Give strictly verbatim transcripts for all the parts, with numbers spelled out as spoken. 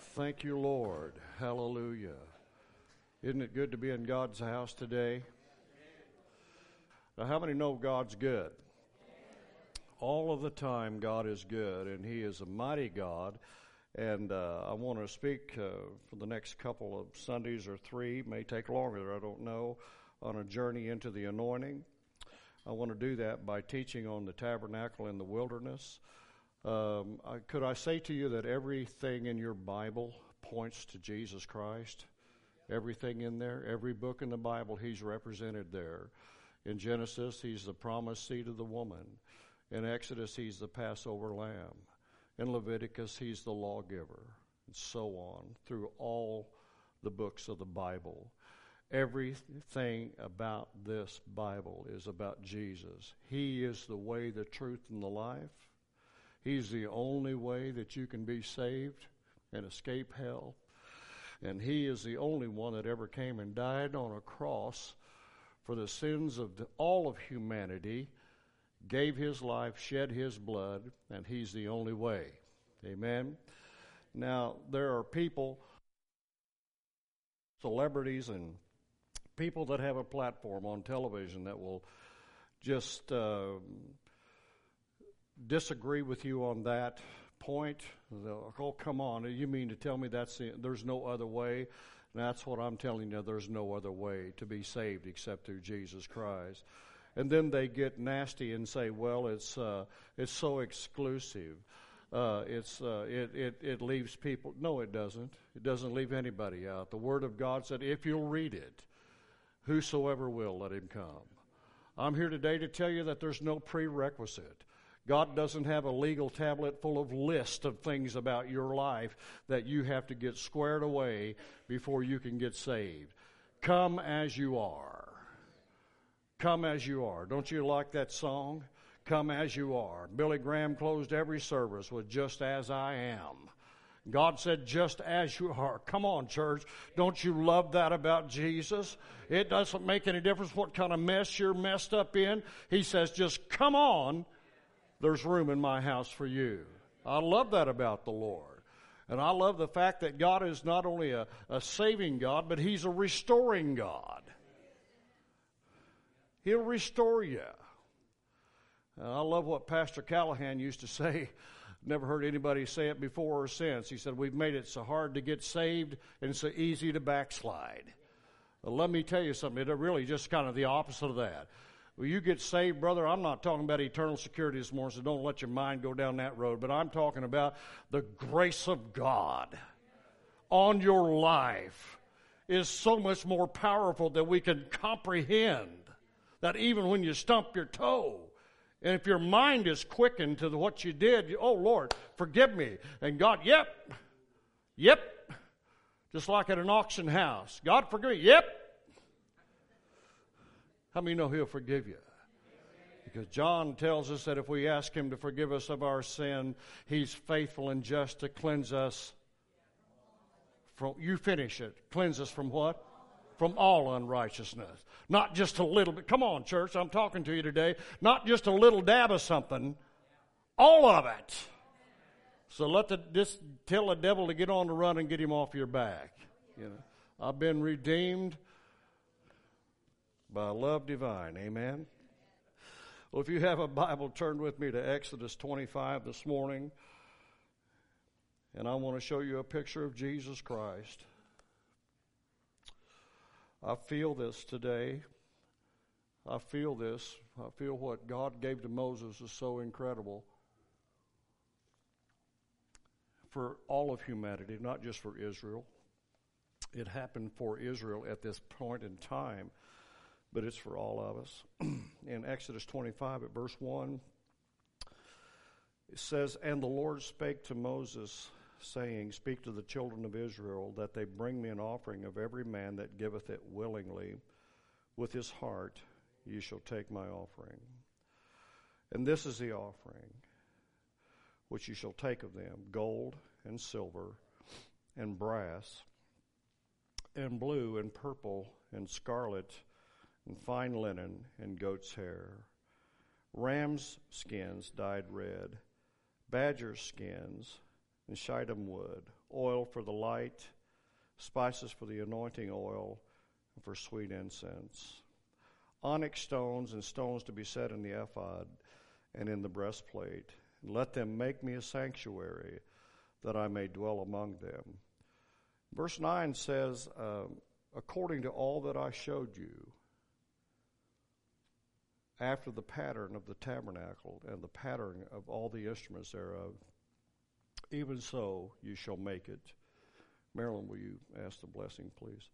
Thank you, Lord. Hallelujah. Isn't it good to be in God's house today? Now, how many know God's good? All of the time, God is good, and He is a mighty God. And uh, I want to speak uh, for the next couple of Sundays or three, may take longer, I don't know, on a journey into the anointing. I want to do that by teaching on the tabernacle in the wilderness. Um, I, could I say to you that everything in your Bible points to Jesus Christ? Everything in there, every book in the Bible, He's represented there. In Genesis, He's the promised seed of the woman. In Exodus, He's the Passover lamb. In Leviticus, He's the lawgiver, and so on, through all the books of the Bible. Everything about this Bible is about Jesus. He is the way, the truth, and the life. He's the only way that you can be saved and escape hell. And He is the only one that ever came and died on a cross for the sins of the, all of humanity, gave His life, shed His blood, and He's the only way. Amen? Now, there are people, celebrities and people that have a platform on television that will just uh, disagree with you on that point. They'll, oh, come on, you mean to tell me that's the, there's no other way? And that's what I'm telling you, there's no other way to be saved except through Jesus Christ. And then they get nasty and say, well, it's uh, it's so exclusive. Uh, it's uh, it, it, it leaves people. No, it doesn't. It doesn't leave anybody out. The Word of God said, if you'll read it, whosoever will, let him come. I'm here today to tell you that there's no prerequisite. God doesn't have a legal tablet full of lists of things about your life that you have to get squared away before you can get saved. Come as you are. Come as you are. Don't you like that song? Come as you are. Billy Graham closed every service with just as I am. God said, just as you are. Come on, church. Don't you love that about Jesus? It doesn't make any difference what kind of mess you're messed up in. He says, just come on. There's room in my house for you. I love that about the Lord. And I love the fact that God is not only a, a saving God, but He's a restoring God. He'll restore you. And I love what Pastor Callahan used to say. Never heard anybody say it before or since. He said, we've made it so hard to get saved and so easy to backslide. Well, let me tell you something. It's really just kind of the opposite of that. Well, you get saved, brother, I'm not talking about eternal security this morning, so don't let your mind go down that road. But I'm talking about the grace of God on your life is so much more powerful than we can comprehend. That even when you stump your toe, and if your mind is quickened to what you did, you, oh, Lord, forgive me. And God, yep, yep. Just like at an auction house. God, forgive me, yep. How many know He'll forgive you? Because John tells us that if we ask Him to forgive us of our sin, He's faithful and just to cleanse us from, you finish it, cleanse us from what? From all unrighteousness. Not just a little bit. Come on, church, I'm talking to you today. Not just a little dab of something. All of it. So let the, just tell the devil to get on the run and get him off your back. You know, I've been redeemed by love divine. Amen. Well, if you have a Bible, turn with me to Exodus twenty-five this morning. And I want to show you a picture of Jesus Christ. I feel this today. I feel this. I feel what God gave to Moses is so incredible for all of humanity, not just for Israel. It happened for Israel at this point in time, but it's for all of us. In Exodus twenty-five at verse one, it says, and the Lord spake to Moses, saying, speak to the children of Israel, that they bring me an offering of every man that giveth it willingly. With his heart ye shall take my offering. And this is the offering which ye shall take of them, gold and silver and brass and blue and purple and scarlet and fine linen and goat's hair, ram's skins dyed red, badger skins, and shittim wood, oil for the light, spices for the anointing oil, and for sweet incense. Onyx stones and stones to be set in the ephod and in the breastplate. And let them make me a sanctuary, that I may dwell among them. Verse nine says, uh, according to all that I showed you, after the pattern of the tabernacle and the pattern of all the instruments thereof, even so you shall make it. Marilyn, will you ask the blessing, please?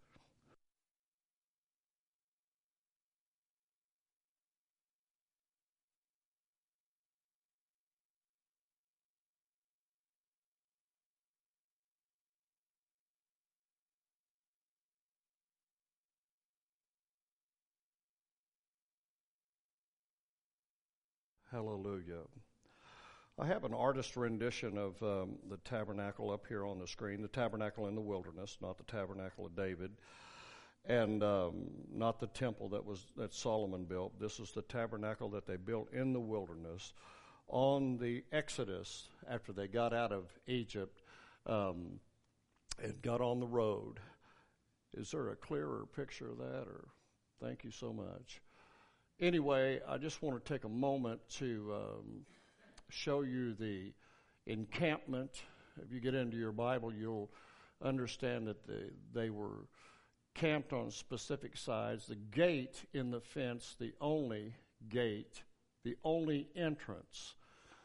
Hallelujah. I have an artist rendition of um, the tabernacle up here on the screen, the tabernacle in the wilderness, not the tabernacle of David, and um, not the temple that was that Solomon built. This is the tabernacle that they built in the wilderness on the Exodus after they got out of Egypt um, and got on the road. Is there a clearer picture of that? Or thank you so much. Anyway, I just want to take a moment to um, show you the encampment. If you get into your Bible, you'll understand that the, they were camped on specific sides. The gate in the fence, the only gate, the only entrance,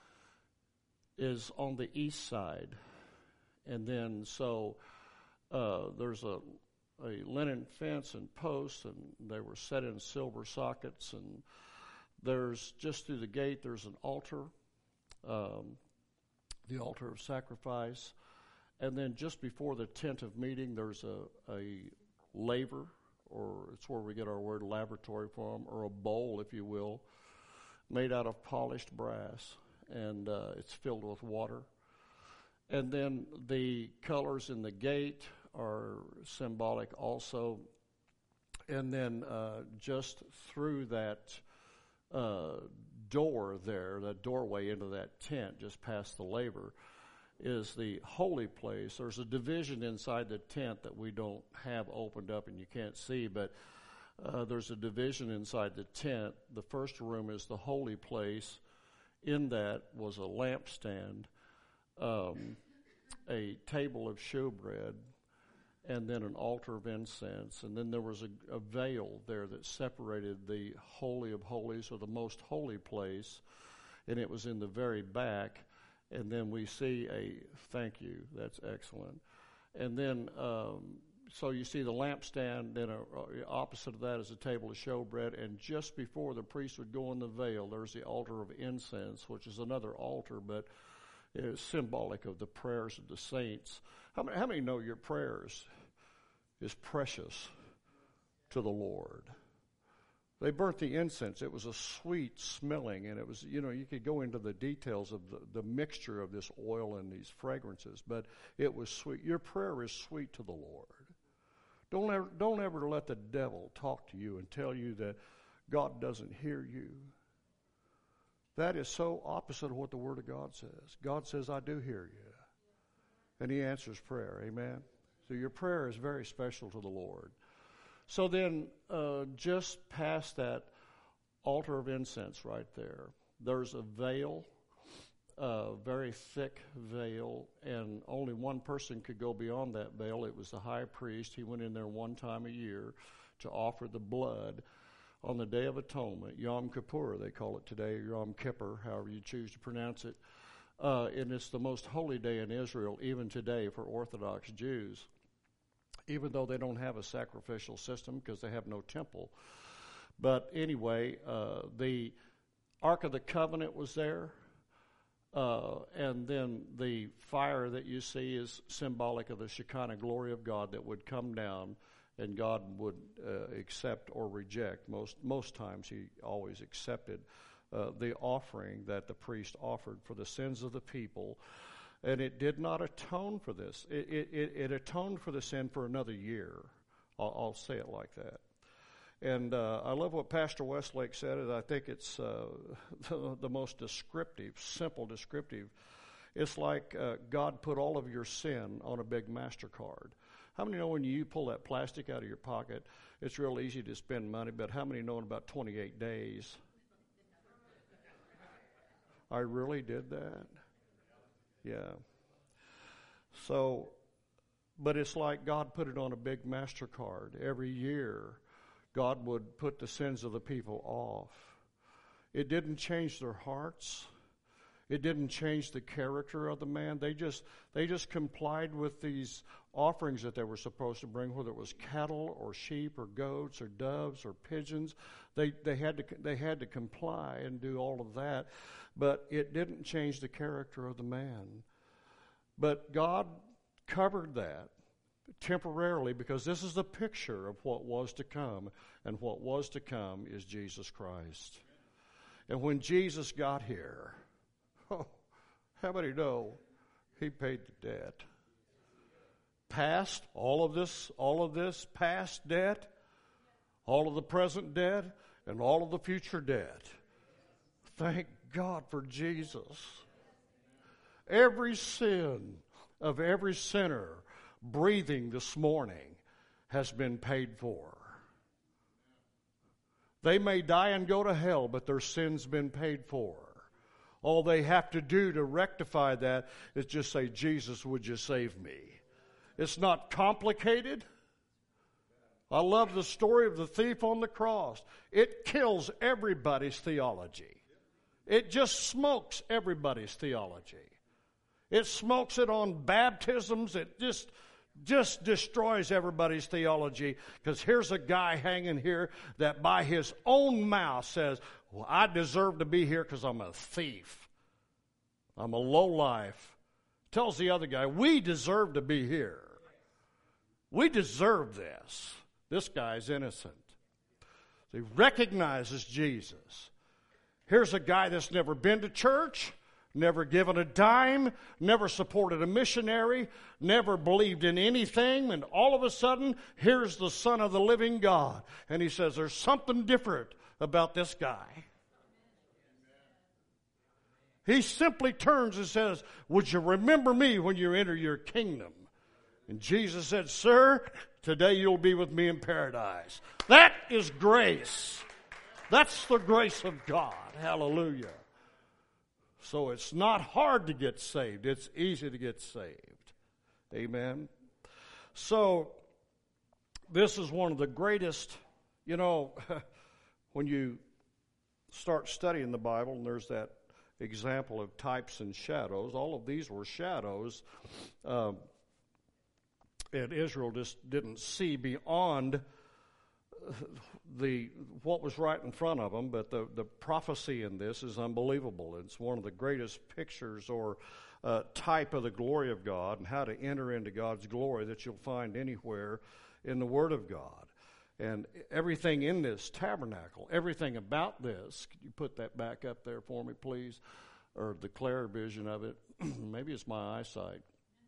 is on the east side. And then so uh, there's a a linen fence and posts, and they were set in silver sockets, and there's, just through the gate, there's an altar, um, the altar of sacrifice, and then just before the tent of meeting, there's a, a laver, or it's where we get our word laboratory from, or a bowl, if you will, made out of polished brass, and uh, it's filled with water. And then the colors in the gate are symbolic also. And then uh, just through that uh, door there, that doorway into that tent, just past the laver, is the holy place. There's a division inside the tent that we don't have opened up and you can't see, but uh, there's a division inside the tent. The first room is the holy place. In that was a lampstand, um, a table of showbread, and then an altar of incense. And then there was a, a veil there that separated the Holy of Holies, or the most holy place, and it was in the very back. And then we see a, thank you, that's excellent. And then, um, so you see the lampstand, then a, a, opposite of that is a table of showbread, and just before the priest would go in the veil, there's the altar of incense, which is another altar, but is symbolic of the prayers of the saints. How many, how many know your prayers is precious to the Lord? They burnt the incense. It was a sweet smelling, and it was, you know, you could go into the details of the, the mixture of this oil and these fragrances, but it was sweet. Your prayer is sweet to the Lord. Don't ever, don't ever let the devil talk to you and tell you that God doesn't hear you. That is so opposite of what the Word of God says. God says, I do hear you. And He answers prayer. Amen? So your prayer is very special to the Lord. So then, uh, just past that altar of incense right there, there's a veil, a very thick veil, and only one person could go beyond that veil. It was the high priest. He went in there one time a year to offer the blood on the Day of Atonement, Yom Kippur, they call it today, or Yom Kippur, however you choose to pronounce it. Uh, and it's the most holy day in Israel, even today, for Orthodox Jews, even though they don't have a sacrificial system because they have no temple. But anyway, uh, the Ark of the Covenant was there, uh, and then the fire that you see is symbolic of the Shekinah glory of God that would come down, and God would uh, accept or reject. Most most times He always accepted uh, the offering that the priest offered for the sins of the people. And it did not atone for this. It, it, it, it atoned for the sin for another year. I'll, I'll say it like that. And uh, I love what Pastor Westlake said, and I think it's uh, the, the most descriptive, simple descriptive. It's like uh, God put all of your sin on a big MasterCard. How many know when you pull that plastic out of your pocket, it's real easy to spend money, but how many know in about twenty-eight days? I really did that? Yeah. So, but it's like God put it on a big MasterCard. Every year, God would put the sins of the people off. It didn't change their hearts. It didn't change the character of the man. They just they just complied with these offerings that they were supposed to bring, whether it was cattle or sheep or goats or doves or pigeons. They they had to they had to comply and do all of that, but it didn't change the character of the man. But God covered that temporarily because this is the picture of what was to come, and what was to come is Jesus Christ. And when Jesus got here, oh, how many know he paid the debt? Past, all of this, all of this past debt, all of the present debt, and all of the future debt. Thank God for Jesus. Every sin of every sinner breathing this morning has been paid for. They may die and go to hell, but their sin's been paid for. All they have to do to rectify that is just say, Jesus, would you save me? It's not complicated. I love the story of the thief on the cross. It kills everybody's theology. It just smokes everybody's theology. It smokes it on baptisms. It just, just destroys everybody's theology, because here's a guy hanging here that by his own mouth says, well, I deserve to be here because I'm a thief. I'm a lowlife. Tells the other guy, we deserve to be here. We deserve this. This guy's innocent. He recognizes Jesus. Here's a guy that's never been to church, never given a dime, never supported a missionary, never believed in anything, and all of a sudden, here's the Son of the living God. And he says, there's something different about this guy. He simply turns and says, would you remember me when you enter your kingdom? And Jesus said, sir, today you'll be with me in paradise. That is grace. That's the grace of God. Hallelujah. So it's not hard to get saved. It's easy to get saved. Amen. So this is one of the greatest, you know, when you start studying the Bible, and there's that example of types and shadows. All of these were shadows. Um, and Israel just didn't see beyond the what was right in front of them, but the, the prophecy in this is unbelievable. It's one of the greatest pictures or uh, type of the glory of God and how to enter into God's glory that you'll find anywhere in the Word of God. And everything in this tabernacle, everything about this, could you put that back up there for me, please? Or the clear vision of it. Maybe it's my eyesight.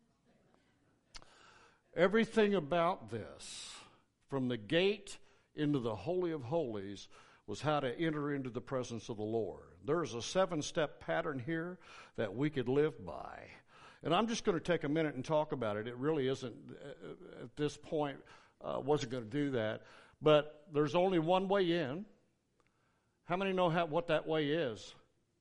Everything about this, from the gate into the Holy of Holies, was how to enter into the presence of the Lord. There's a seven-step pattern here that we could live by. And I'm just going to take a minute and talk about it. It really isn't, at this point, uh, wasn't going to do that. But there's only one way in. How many know how, what that way is?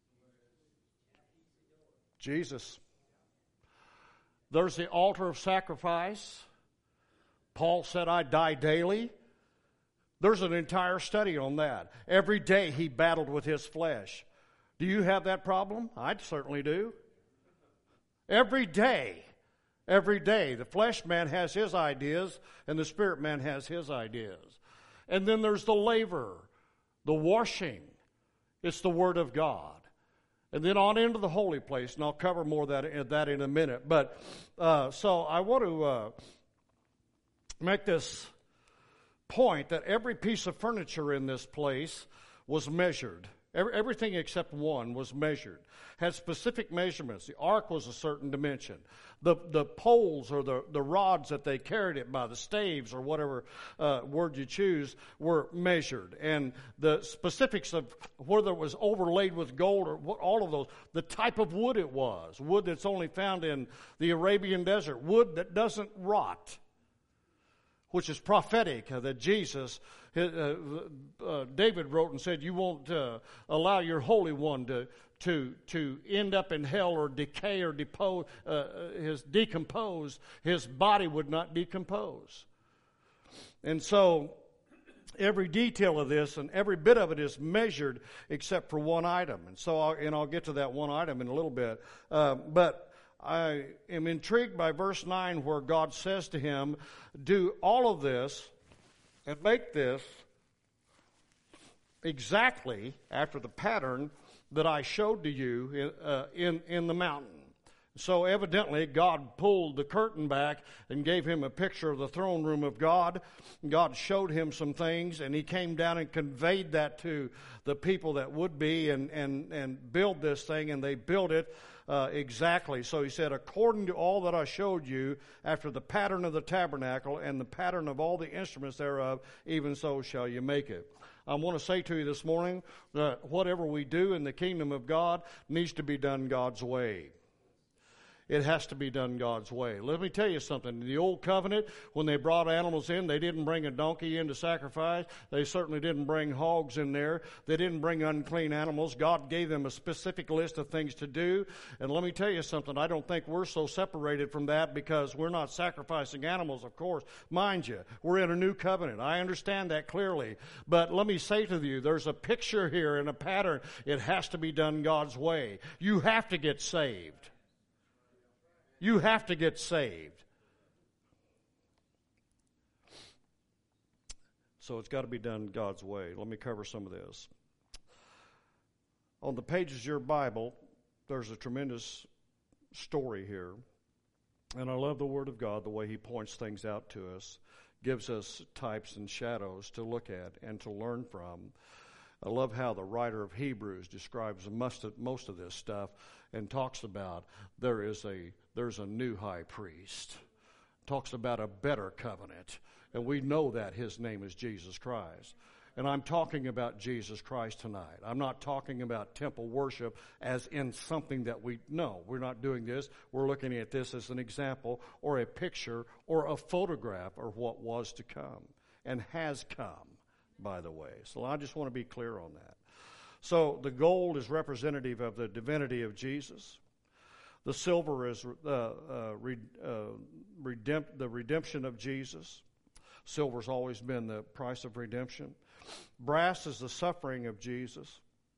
Jesus. There's the altar of sacrifice. Paul said, I die daily. There's an entire study on that. Every day he battled with his flesh. Do you have that problem? I certainly do. Every day, every day, the flesh man has his ideas and the spirit man has his ideas. And then there's the laver, the washing. It's the Word of God. And then on into the holy place, and I'll cover more of that, that in a minute. But uh, so I want to uh, make this point that every piece of furniture in this place was measured. Every, everything except one was measured, had specific measurements. The ark was a certain dimension. The the poles or the, the rods that they carried it by, the staves or whatever uh, word you choose, were measured. And the specifics of whether it was overlaid with gold or what, all of those, the type of wood it was, wood that's only found in the Arabian desert, wood that doesn't rot, which is prophetic uh, that Jesus, uh, uh, David wrote and said, you won't uh, allow your Holy One to to to end up in hell or decay or depose, uh, his decompose. His body would not decompose. And so every detail of this and every bit of it is measured except for one item. And so, I'll, and I'll get to that one item in a little bit. Uh, but I am intrigued by verse nine where God says to him, do all of this and make this exactly after the pattern that I showed to you in, uh, in, in the mountain. So evidently God pulled the curtain back and gave him a picture of the throne room of God. God showed him some things, and he came down and conveyed that to the people that would be and, and, and build this thing, and they built it uh, exactly. So he said, according to all that I showed you, after the pattern of the tabernacle and the pattern of all the instruments thereof, even so shall you make it. I want to say to you this morning that whatever we do in the kingdom of God needs to be done God's way. It has to be done God's way. Let me tell you something. In the old covenant, when they brought animals in, they didn't bring a donkey in to sacrifice. They certainly didn't bring hogs in there. They didn't bring unclean animals. God gave them a specific list of things to do. And let me tell you something. I don't think we're so separated from that because we're not sacrificing animals, of course. Mind you, we're in a new covenant. I understand that clearly. But let me say to you, there's a picture here and a pattern. It has to be done God's way. You have to get saved. You have to get saved. So it's got to be done God's way. Let me cover some of this. On the pages of your Bible, there's a tremendous story here. And I love the Word of God, the way He points things out to us, gives us types and shadows to look at and to learn from. I love how the writer of Hebrews describes most of, most of this stuff and talks about there is a there's a new high priest. Talks about a better covenant. And we know that his name is Jesus Christ. And I'm talking about Jesus Christ tonight. I'm not talking about temple worship as in something that we know. We're not doing this. We're looking at this as an example or a picture or a photograph of what was to come and has come, by the way. So I just want to be clear on that. So the gold is representative of the divinity of Jesus. The silver is uh, uh, re, uh, redemp- the redemption of Jesus. Silver's always been the price of redemption. Brass is the suffering of Jesus.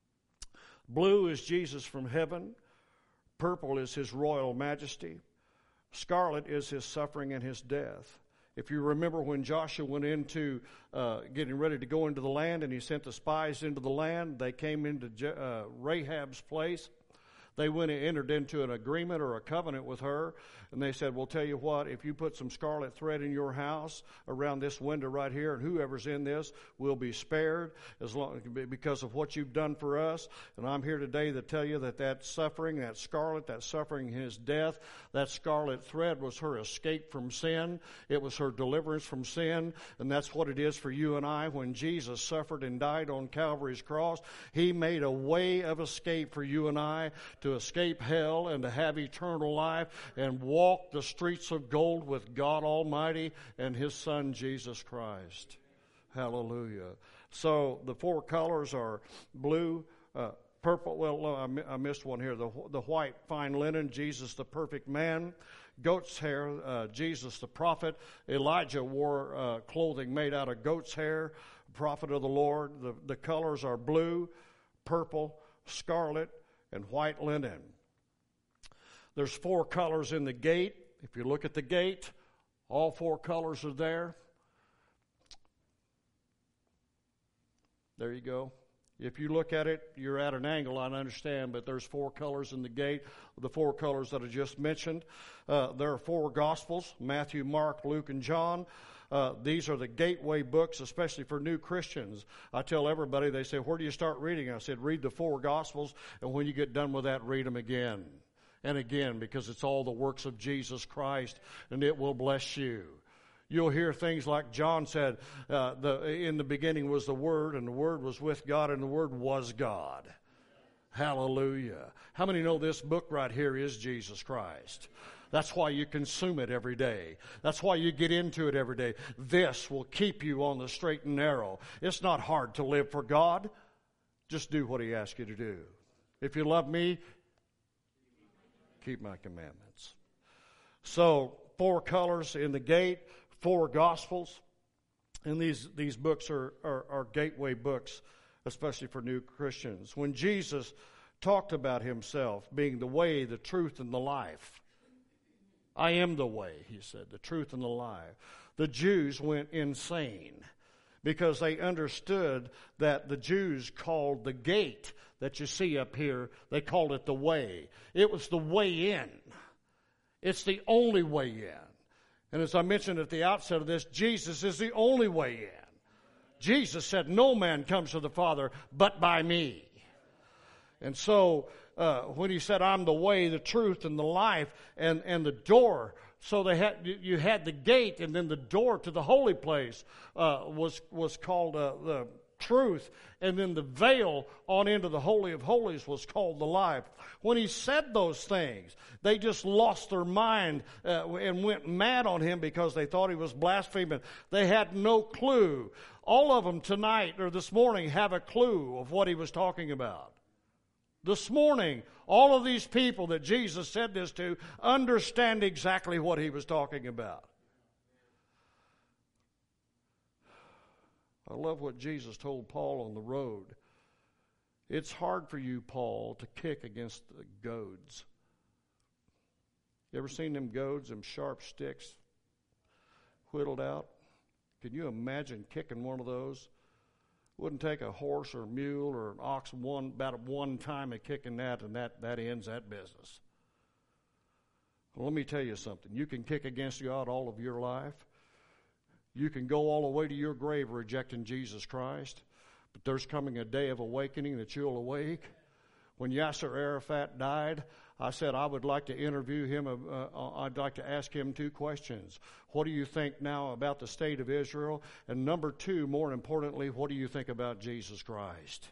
Blue is Jesus from heaven. Purple is his royal majesty. Scarlet is his suffering and his death. If you remember when Joshua went into uh, getting ready to go into the land and he sent the spies into the land, they came into Je- uh, Rahab's place. They went and entered into an agreement or a covenant with her, and they said, well, tell you what, if you put some scarlet thread in your house around this window right here, and whoever's in this will be spared as long because of what you've done for us. And I'm here today to tell you that that suffering, that scarlet, that suffering, his death, that scarlet thread was her escape from sin. It was her deliverance from sin, and that's what it is for you and I. When Jesus suffered and died on Calvary's cross, he made a way of escape for you and I to escape hell and to have eternal life and walk the streets of gold with God Almighty and His Son, Jesus Christ. Hallelujah. So the four colors are blue, uh, purple. Well, I missed one here. The, the white, fine linen, Jesus the perfect man. Goat's hair, uh, Jesus the prophet. Elijah wore uh, clothing made out of goat's hair, prophet of the Lord. The, the colors are blue, purple, scarlet, and white linen. There's four colors in the gate. If you look at the gate, all four colors are there. There you go. If you look at it, you're at an angle, I understand, but there's four colors in the gate, the four colors that I just mentioned. Uh, there are four Gospels, Matthew, Mark, Luke, and John. Uh, these are the gateway books, especially for new Christians. I tell everybody, they say, where do you start reading? I said, read the four Gospels, and when you get done with that, read them again and again, because it's all the works of Jesus Christ, and it will bless you. You'll hear things like John said, uh, the, in the beginning was the Word, and the Word was with God, and the Word was God. Hallelujah. How many know this book right here is Jesus Christ? That's why you consume it every day. That's why you get into it every day. This will keep you on the straight and narrow. It's not hard to live for God. Just do what He asks you to do. If you love me, keep my commandments. So, four colors in the gate, four Gospels, and these, these books are, are, are gateway books, especially for new Christians. When Jesus talked about Himself being the way, the truth, and the life, I am the way, He said, the truth and the life, the Jews went insane because they understood that the Jews called the gate that you see up here, they called it the way. It was the way in. It's the only way in. And as I mentioned at the outset of this, Jesus is the only way in. Jesus said, no man comes to the Father but by me. And so uh, when He said, I'm the way, the truth, and the life, and, and the door, so they had you had the gate, and then the door to the holy place uh, was, was called uh, the truth, and then the veil on into the Holy of Holies was called the life. When He said those things, they just lost their mind uh, and went mad on Him because they thought He was blaspheming. They had no clue. All of them tonight or this morning have a clue of what He was talking about. This morning, all of these people that Jesus said this to understand exactly what He was talking about. I love what Jesus told Paul on the road. It's hard for you, Paul, to kick against the goads. You ever seen them goads, them sharp sticks whittled out? Can you imagine kicking one of those? Wouldn't take a horse or a mule or an ox one about one time of kicking that, and that, that ends that business. Well, let me tell you something. You can kick against God all of your life. You can go all the way to your grave rejecting Jesus Christ, but there's coming a day of awakening that you'll awake. When Yasser Arafat died, I said I would like to interview him. Uh, I'd like to ask him two questions. What do you think now about the state of Israel? And number two, more importantly, what do you think about Jesus Christ?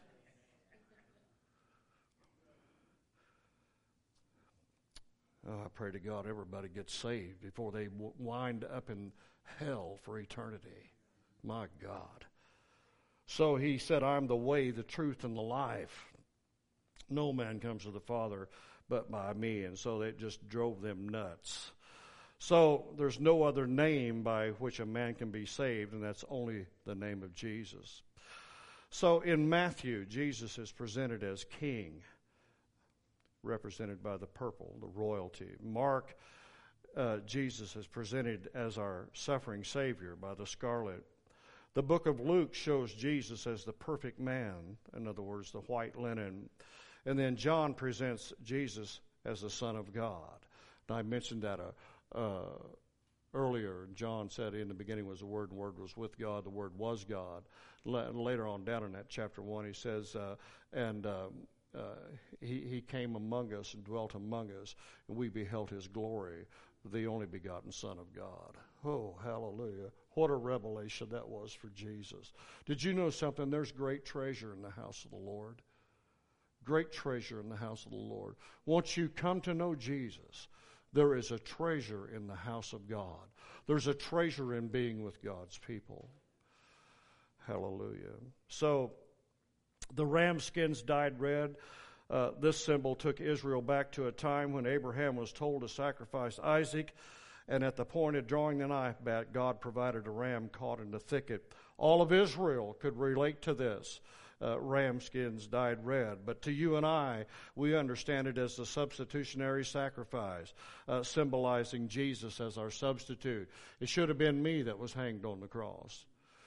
Oh, I pray to God everybody gets saved before they w- wind up in hell for eternity. My God. So He said, I'm the way, the truth, and the life. No man comes to the Father but by me. And so that just drove them nuts. So there's no other name by which a man can be saved, and that's only the name of Jesus. So in Matthew, Jesus is presented as king, represented by the purple, the royalty. Mark, uh, Jesus is presented as our suffering Savior by the scarlet. The book of Luke shows Jesus as the perfect man, in other words, the white linen. And then John presents Jesus as the Son of God. And I mentioned that uh, uh, earlier. John said in the beginning was the Word, and the Word was with God, the Word was God. L- later on down in that chapter one, he says, uh, and uh, uh, he, he came among us and dwelt among us, and we beheld His glory, the only begotten Son of God. Oh, hallelujah. What a revelation that was for Jesus. Did you know something? There's great treasure in the house of the Lord. Great treasure in the house of the Lord. Once you come to know Jesus, there is a treasure in the house of God. There's a treasure in being with God's people. Hallelujah. So, the ram skins dyed red. Uh, this symbol took Israel back to a time when Abraham was told to sacrifice Isaac, and at the point of drawing the knife back, God provided a ram caught in the thicket. All of Israel could relate to this. Uh, ram skins dyed red. But to you and I, we understand it as the substitutionary sacrifice, uh, symbolizing Jesus as our substitute. It should have been me that was hanged on the cross.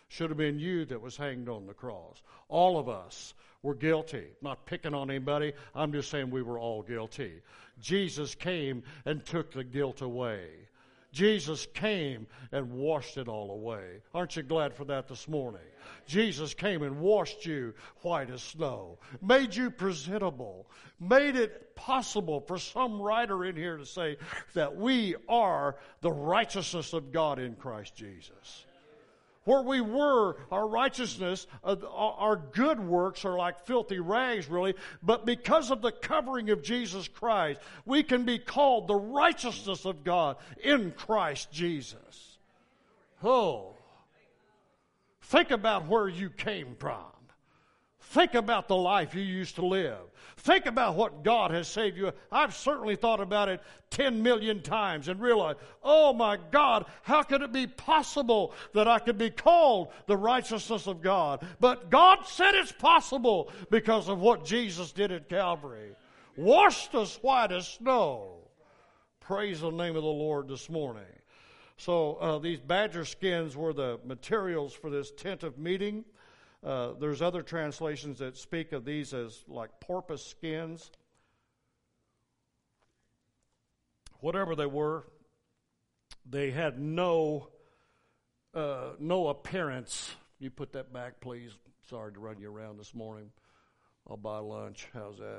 Should have been you that was hanged on the cross. All of us were guilty. Not picking on anybody. I'm just saying we were all guilty. Jesus came and took the guilt away. Jesus came and washed it all away. Aren't you glad for that this morning? Jesus came and washed you white as snow, made you presentable, made it possible for some writer in here to say that we are the righteousness of God in Christ Jesus. Where we were, our righteousness, uh, our good works are like filthy rags, really. But because of the covering of Jesus Christ, we can be called the righteousness of God in Christ Jesus. Oh, think about where you came from. Think about the life you used to live. Think about what God has saved you. I've certainly thought about it ten million times and realized, oh my God, how could it be possible that I could be called the righteousness of God? But God said it's possible because of what Jesus did at Calvary. Washed us white as snow. Praise the name of the Lord this morning. So uh, these badger skins were the materials for this tent of meeting. Uh, there's other translations that speak of these as like porpoise skins. Whatever they were, they had no uh, no appearance. You put that back, please. Sorry to run you around this morning. I'll buy lunch. How's that?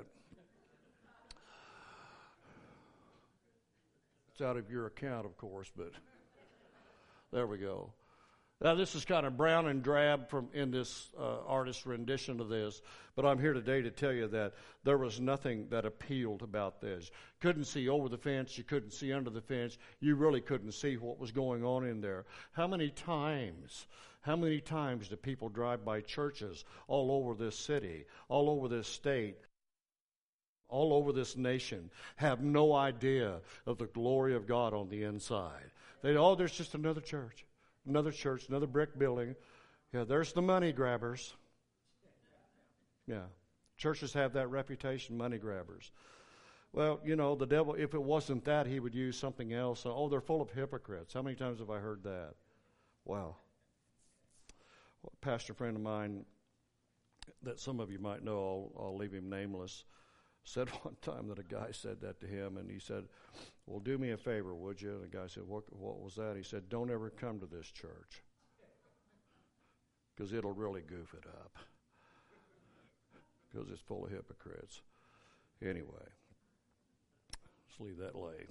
It's out of your account, of course, but there we go. Now, this is kind of brown and drab from in this uh, artist's rendition of this, but I'm here today to tell you that there was nothing that appealed about this. Couldn't see over the fence. You couldn't see under the fence. You really couldn't see what was going on in there. How many times, how many times do people drive by churches all over this city, all over this state, all over this nation, have no idea of the glory of God on the inside? They, oh, there's just another church. Another church, another brick building. Yeah, there's the money grabbers. Yeah, churches have that reputation, money grabbers. Well, you know, the devil, if it wasn't that, he would use something else. Oh, they're full of hypocrites. How many times have I heard that? Wow. Well, a pastor friend of mine that some of you might know, I'll, I'll leave him nameless, said one time that a guy said that to him, and he said, well, do me a favor, would you? And the guy said, what, what was that? He said, don't ever come to this church because it'll really goof it up because it's full of hypocrites. Anyway, let's leave that lay.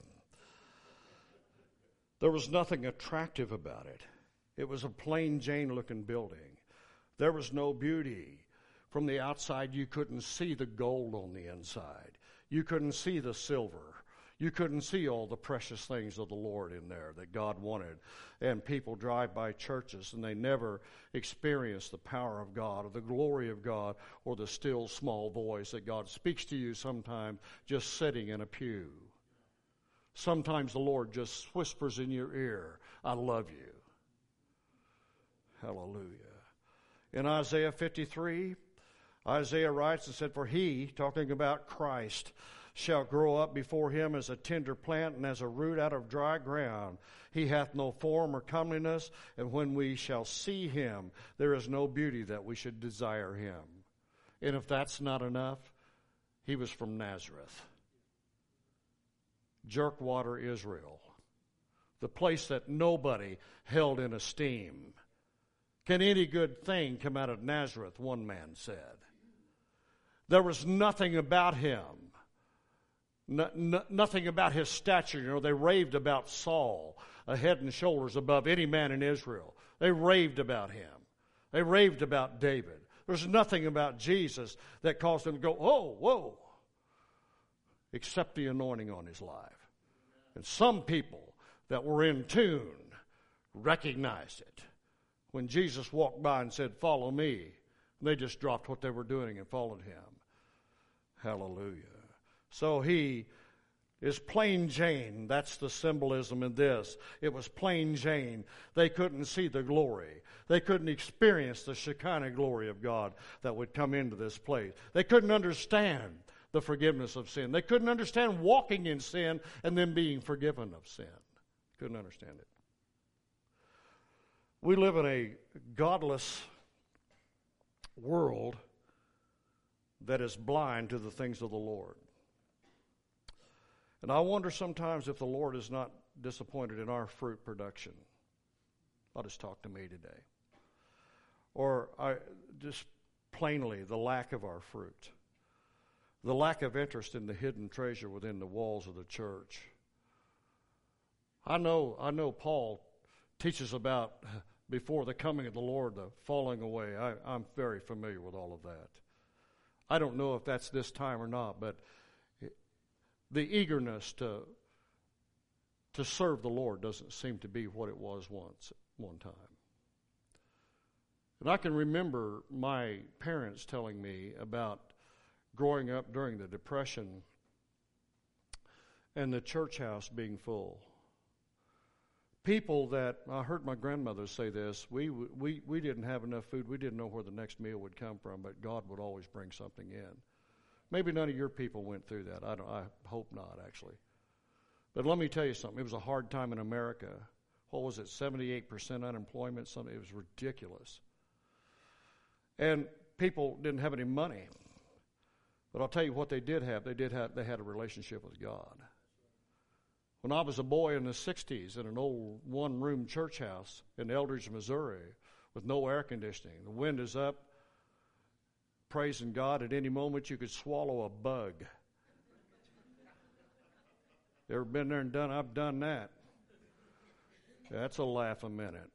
There was nothing attractive about it. It was a plain Jane-looking building. There was no beauty. From the outside, you couldn't see the gold on the inside. You couldn't see the silver. You couldn't see all the precious things of the Lord in there that God wanted. And people drive by churches and they never experience the power of God or the glory of God or the still small voice that God speaks to you sometimes just sitting in a pew. Sometimes the Lord just whispers in your ear, I love you. Hallelujah. In Isaiah fifty-three, Isaiah writes and said, for he, talking about Christ, shall grow up before him as a tender plant and as a root out of dry ground. He hath no form or comeliness, and when we shall see him, there is no beauty that we should desire him. And if that's not enough, he was from Nazareth. Jerkwater, Israel. The place that nobody held in esteem. Can any good thing come out of Nazareth, one man said. There was nothing about him. No, no, nothing about his stature. You know, they raved about Saul, a head and shoulders above any man in Israel. They raved about him. They raved about David. There's nothing about Jesus that caused them to go, oh, whoa, except the anointing on his life. And some people that were in tune recognized it. When Jesus walked by and said, follow me, they just dropped what they were doing and followed him. Hallelujah. So he is plain Jane. That's the symbolism in this. It was plain Jane. They couldn't see the glory. They couldn't experience the Shekinah glory of God that would come into this place. They couldn't understand the forgiveness of sin. They couldn't understand walking in sin and then being forgiven of sin. Couldn't understand it. We live in a godless world that is blind to the things of the Lord. And I wonder sometimes if the Lord is not disappointed in our fruit production. I'll just talk to me today. Or I, just plainly the lack of our fruit. The lack of interest in the hidden treasure within the walls of the church. I know, I know Paul teaches about before the coming of the Lord, the falling away. I, I'm very familiar with all of that. I don't know if that's this time or not, but the eagerness to to serve the Lord doesn't seem to be what it was once, one time. And I can remember my parents telling me about growing up during the Depression and the church house being full. People that, I heard my grandmother say this, we, we, we didn't have enough food, we didn't know where the next meal would come from, but God would always bring something in. Maybe none of your people went through that. I don't. I hope not, actually. But let me tell you something. It was a hard time in America. What was it, seventy-eight percent unemployment? Something. It was ridiculous. And people didn't have any money. But I'll tell you what they did have. They did have. They had a relationship with God. When I was a boy in the sixties in an old one-room church house in Eldridge, Missouri, with no air conditioning, the wind is up, praising God. At any moment you could swallow a bug. Ever been there and done? I've done that. That's a laugh a minute.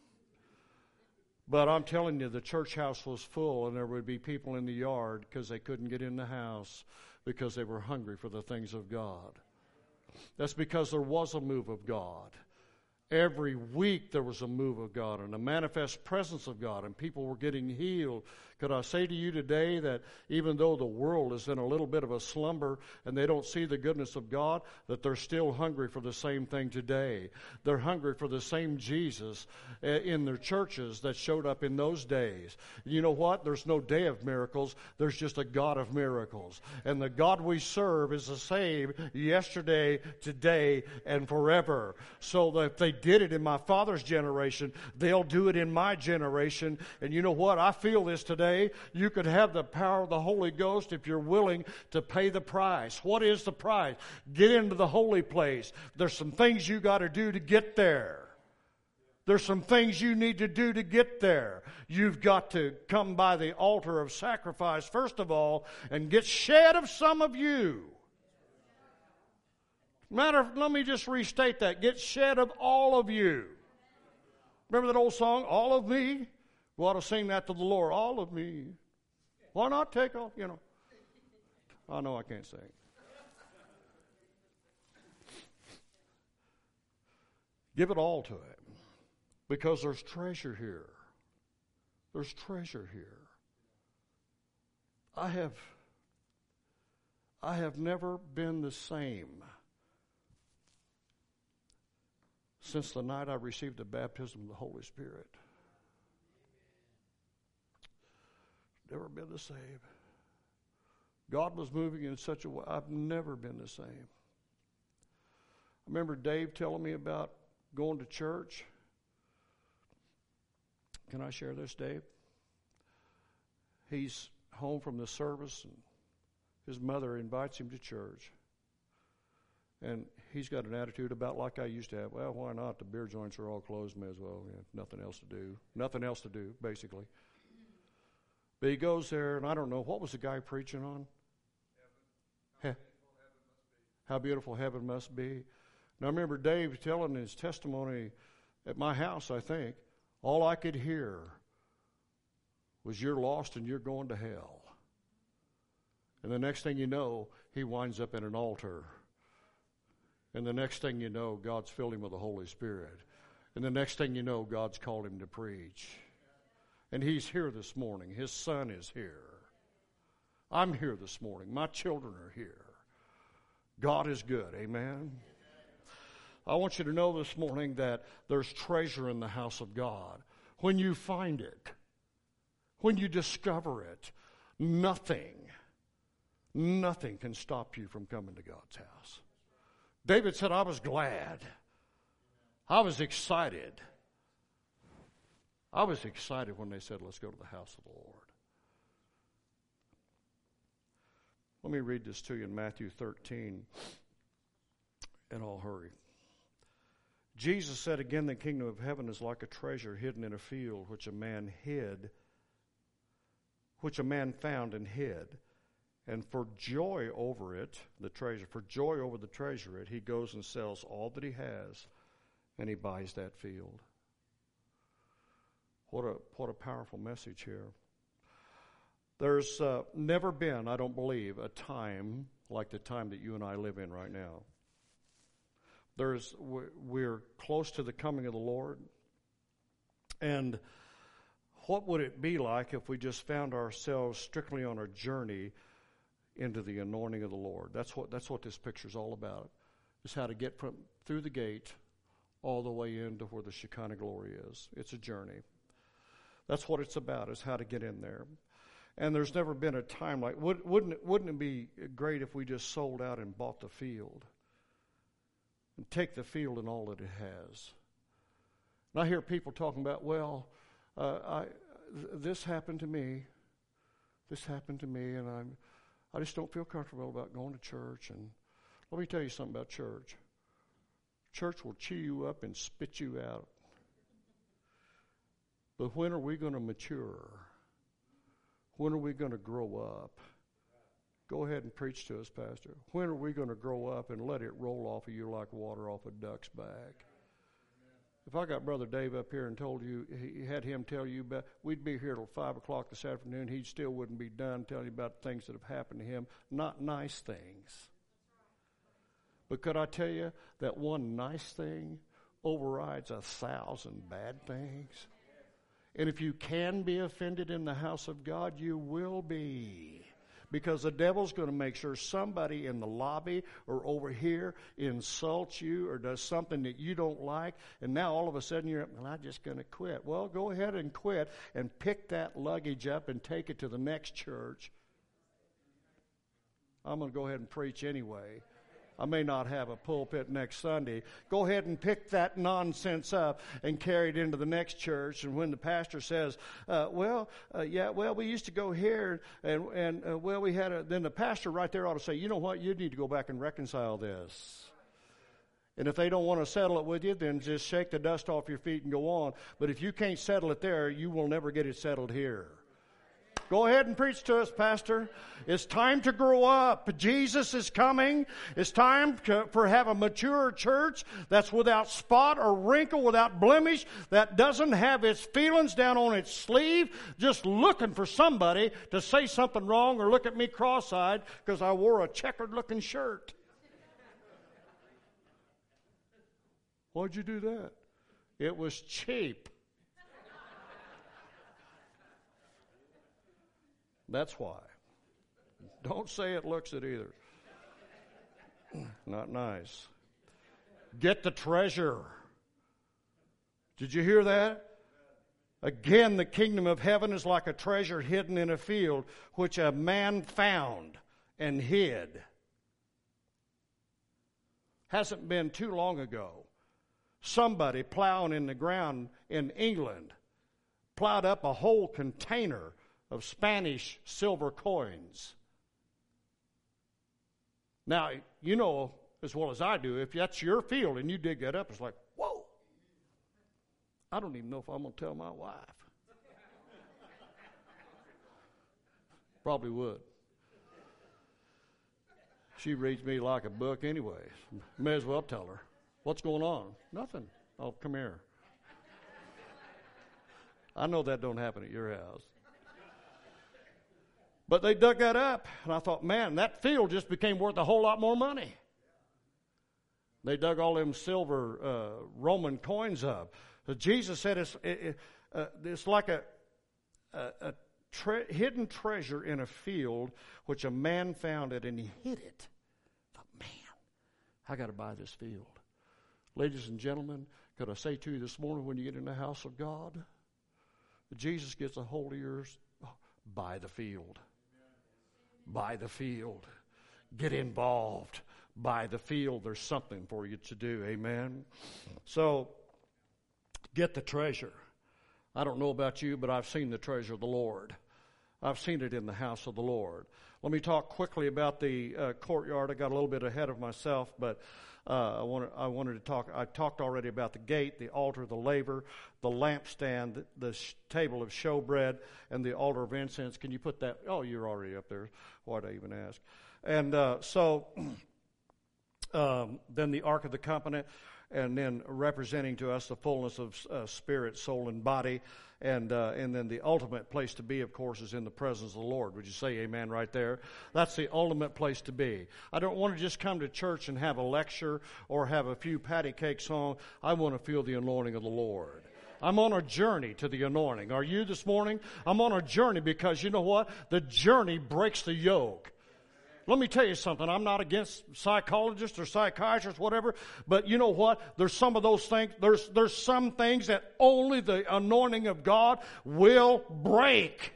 But I'm telling you, the church house was full, and there would be people in the yard because they couldn't get in the house because they were hungry for the things of God. That's because there was a move of God. Every week there was a move of God and a manifest presence of God, and people were getting healed. Could I say to you today that even though the world is in a little bit of a slumber and they don't see the goodness of God, that they're still hungry for the same thing today. They're hungry for the same Jesus in their churches that showed up in those days. You know what? There's no day of miracles. There's just a God of miracles. And the God we serve is the same yesterday, today, and forever. So that if they did it in my father's generation, they'll do it in my generation. And you know what? I feel this today. You could have the power of the Holy Ghost if you're willing to pay the price. What is the price? Get into the holy place. There's some things you got to do to get there. There's some things you need to do to get there. You've got to come by the altar of sacrifice, first of all, and get shed of some of you. Matter of, let me just restate that. Get shed of all of you. Remember that old song, All of Me? We ought to sing that to the Lord. All of me. Why not take off, you know? I know I can't sing. Give it all to Him. Because there's treasure here. There's treasure here. I have, I have never been the same since the night I received the baptism of the Holy Spirit. Never been the same. God was moving in such a way. I've never been the same. I remember Dave telling me about going to church. Can I share this, Dave? He's home from the service, and his mother invites him to church. And he's got an attitude about like I used to have. Well, why not? The beer joints are all closed. May as well. Yeah, nothing else to do. Nothing else to do, basically. But he goes there, and I don't know, what was the guy preaching on? Heaven. How beautiful heaven must be. Now, I remember Dave telling his testimony at my house, I think. All I could hear was, you're lost and you're going to hell. And the next thing you know, he winds up at an altar. And the next thing you know, God's filled him with the Holy Spirit. And the next thing you know, God's called him to preach. And he's here this morning. His son is here. I'm here this morning. My children are here. God is good. Amen. I want you to know this morning that there's treasure in the house of God. When you find it, when you discover it, nothing, nothing can stop you from coming to God's house. David said, I was glad. I was excited. I was excited when they said, let's go to the house of the Lord. Let me read this to you in Matthew thirteen, and I'll hurry. Jesus said again, the kingdom of heaven is like a treasure hidden in a field, which a man hid, which a man found and hid. And for joy over it, the treasure, for joy over the treasure, it, he goes and sells all that he has, and he buys that field. What a what a powerful message here. There's uh, never been, I don't believe, a time like the time that you and I live in right now. There's we're close to the coming of the Lord. And what would it be like if we just found ourselves strictly on a journey into the anointing of the Lord? That's what that's what this picture's all about. Is how to get from through the gate all the way into where the Shekinah glory is. It's a journey. That's what it's about, is how to get in there. And there's never been a time like, would, wouldn't it, wouldn't it be great if we just sold out and bought the field? And take the field and all that it has. And I hear people talking about, well, uh, I, th- this happened to me. This happened to me, and I'm, I just don't feel comfortable about going to church. And let me tell you something about church. Church will chew you up and spit you out. But when are we going to mature? When are we going to grow up? Go ahead and preach to us, Pastor. When are we going to grow up and let it roll off of you like water off a duck's back? If I got Brother Dave up here and told you, he had him tell you about, we'd be here till five o'clock this afternoon, he still wouldn't be done telling you about things that have happened to him, not nice things. But could I tell you that one nice thing overrides a thousand bad things? And if you can be offended in the house of God, you will be. Because the devil's going to make sure somebody in the lobby or over here insults you or does something that you don't like. And now all of a sudden you're, well, I'm just going to quit. Well, go ahead and quit and pick that luggage up and take it to the next church. I'm going to go ahead and preach anyway. I may not have a pulpit next Sunday. Go ahead and pick that nonsense up and carry it into the next church. And when the pastor says, uh, well, uh, yeah, well, we used to go here, and, and uh, well, we had a, then the pastor right there ought to say, you know what, you need to go back and reconcile this. And if they don't want to settle it with you, then just shake the dust off your feet and go on. But if you can't settle it there, you will never get it settled here. Go ahead and preach to us, Pastor. It's time to grow up. Jesus is coming. It's time to, for have a mature church that's without spot or wrinkle, without blemish, that doesn't have its feelings down on its sleeve, just looking for somebody to say something wrong or look at me cross-eyed because I wore a checkered-looking shirt. Why'd you do that? It was cheap. That's why. Don't say it looks it either. Not nice. Get the treasure. Did you hear that? Again, the kingdom of heaven is like a treasure hidden in a field, which a man found and hid. Hasn't been too long ago. Somebody plowing in the ground in England plowed up a whole container of Spanish silver coins. Now, you know as well as I do, if that's your field and you dig that up, it's like, whoa. I don't even know if I'm going to tell my wife. Probably would. She reads me like a book anyway. May as well tell her. What's going on? Nothing. Oh, come here. I know that don't happen at your house. But they dug that up, and I thought, man, that field just became worth a whole lot more money. They dug all them silver uh, Roman coins up. So Jesus said it's, it, uh, it's like a, a, a tre- hidden treasure in a field, which a man found it, and he hid it. I thought, man, I got to buy this field. Ladies and gentlemen, could I say to you this morning when you get in the house of God, Jesus gets a hold of yours, buy the field. Buy the field. Get involved. Buy the field. There's something for you to do. Amen. So, get the treasure. I don't know about you, but I've seen the treasure of the Lord. I've seen it in the house of the Lord. Let me talk quickly about the uh, courtyard. I got a little bit ahead of myself, but uh, I, wanted, I wanted to talk. I talked already about the gate, the altar, the laver, the lampstand, the, the sh- table of showbread, and the altar of incense. Can you put that? Oh, you're already up there. Why'd I even ask? And uh, so um, then the Ark of the Covenant, and then representing to us the fullness of uh, spirit, soul, and body. And uh, and then the ultimate place to be, of course, is in the presence of the Lord. Would you say amen right there? That's the ultimate place to be. I don't want to just come to church and have a lecture or have a few patty cake songs. I want to feel the anointing of the Lord. I'm on a journey to the anointing. Are you this morning? I'm on a journey because you know what? The journey breaks the yoke. Let me tell you something. I'm not against psychologists or psychiatrists, whatever, but you know what? There's some of those things, there's, there's some things that only the anointing of God will break.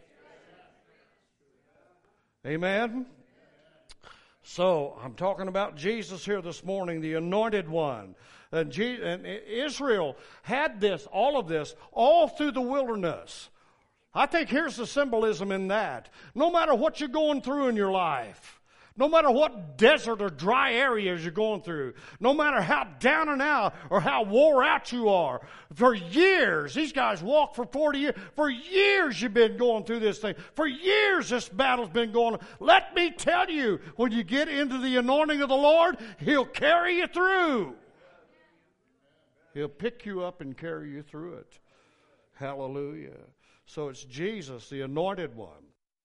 Amen? So, I'm talking about Jesus here this morning, the anointed one. And, Je- and Israel had this, all of this, all through the wilderness. I think here's the symbolism in that. No matter what you're going through in your life, no matter what desert or dry areas you're going through, no matter how down and out or how wore out you are, for years, these guys walked for forty years, for years you've been going through this thing. For years this battle's been going on. Let me tell you, when you get into the anointing of the Lord, He'll carry you through. He'll pick you up and carry you through it. Hallelujah. So it's Jesus, the anointed one.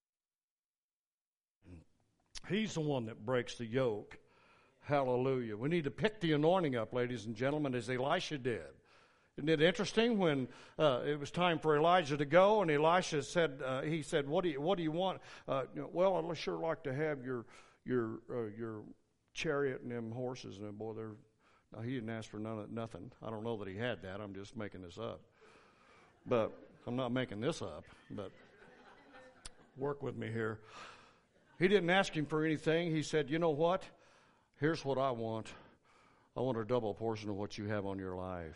He's the one that breaks the yoke. Hallelujah. We need to pick the anointing up, ladies and gentlemen, as Elisha did. Isn't it interesting when uh, it was time for Elijah to go, and Elisha said, uh, he said, "What do you, what do you want?" Uh, you know, well, I'd sure like to have your your uh, your chariot and them horses. And boy, they're no, he didn't ask for none of, nothing. I don't know that he had that. I'm just making this up. But I'm not making this up. But work with me here. He didn't ask him for anything. He said, you know what? Here's what I want. I want a double portion of what you have on your life.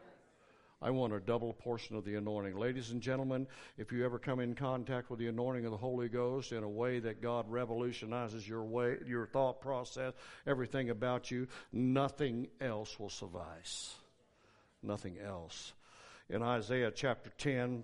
I want a double portion of the anointing. Ladies and gentlemen, if you ever come in contact with the anointing of the Holy Ghost in a way that God revolutionizes your way, your thought process, everything about you, nothing else will suffice. Nothing else. In Isaiah chapter ten,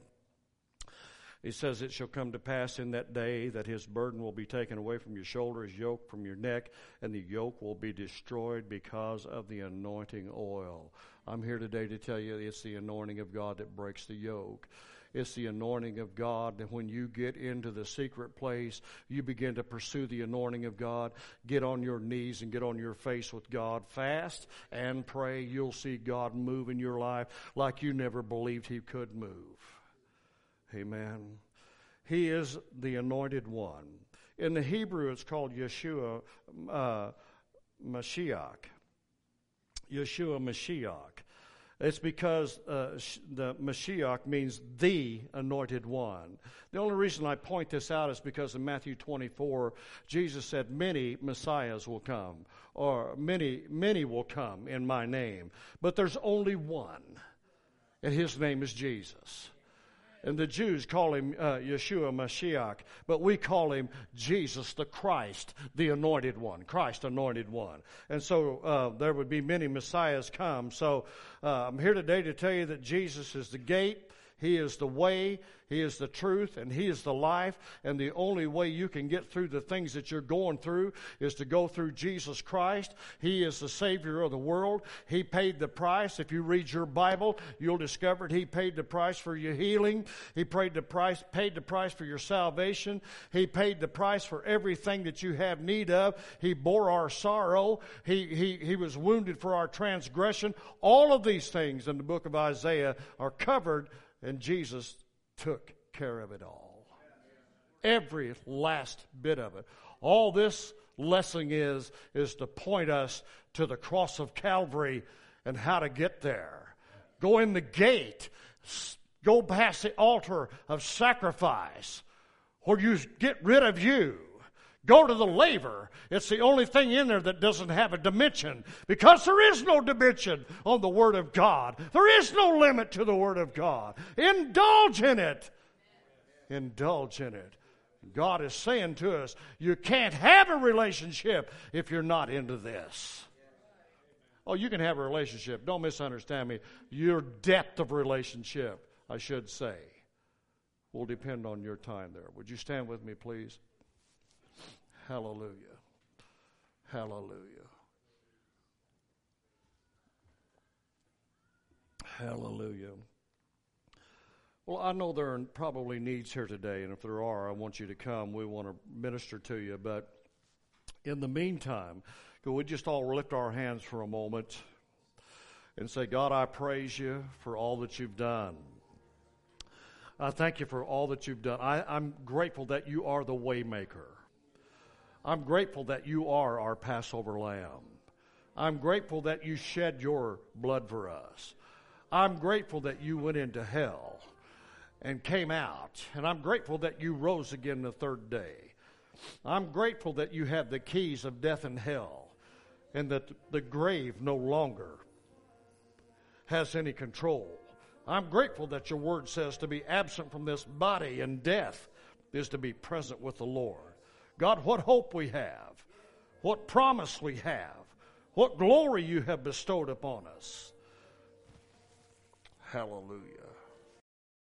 He says, it shall come to pass in that day that his burden will be taken away from your shoulder, his yoke from your neck, and the yoke will be destroyed because of the anointing oil. I'm here today to tell you it's the anointing of God that breaks the yoke. It's the anointing of God that when you get into the secret place, you begin to pursue the anointing of God. Get on your knees and get on your face with God. Fast and pray. You'll see God move in your life like you never believed He could move. Amen. He is the anointed one. In the Hebrew, it's called Yeshua uh, Mashiach. Yeshua Mashiach. It's because uh, the Mashiach means the anointed one. The only reason I point this out is because in Matthew twenty-four, Jesus said, many Messiahs will come, or many, many will come in my name. But there's only one, and his name is Jesus. And the Jews call him uh, Yeshua Mashiach, but we call him Jesus the Christ, the anointed one, Christ anointed one. And so uh, there would be many Messiahs come. So uh, I'm here today to tell you that Jesus is the gate. He is the way, He is the truth, and He is the life. And the only way you can get through the things that you're going through is to go through Jesus Christ. He is the Savior of the world. He paid the price. If you read your Bible, you'll discover He paid the price for your healing. He paid the price, paid the price for your salvation. He paid the price for everything that you have need of. He bore our sorrow. He, he, he was wounded for our transgression. All of these things in the book of Isaiah are covered, and Jesus took care of it all. Every last bit of it. All this lesson is, is to point us to the cross of Calvary and how to get there. Go in the gate. Go past the altar of sacrifice where you get rid of you. Go to the laver. It's the only thing in there that doesn't have a dimension, because there is no dimension on the Word of God. There is no limit to the Word of God. Indulge in it. Indulge in it. God is saying to us, you can't have a relationship if you're not into this. Oh, you can have a relationship. Don't misunderstand me. Your depth of relationship, I should say, will depend on your time there. Would you stand with me, please? Hallelujah. Hallelujah. Hallelujah. Well, I know there are probably needs here today, and if there are, I want you to come. We want to minister to you. But in the meantime, could we just all lift our hands for a moment and say, God, I praise you for all that you've done. I thank you for all that you've done. I, I'm grateful that you are the way maker. I'm grateful that you are our Passover lamb. I'm grateful that you shed your blood for us. I'm grateful that you went into hell and came out. And I'm grateful that you rose again the third day. I'm grateful that you have the keys of death and hell, and that the grave no longer has any control. I'm grateful that your word says to be absent from this body and death is to be present with the Lord. God, what hope we have, what promise we have, what glory you have bestowed upon us. Hallelujah.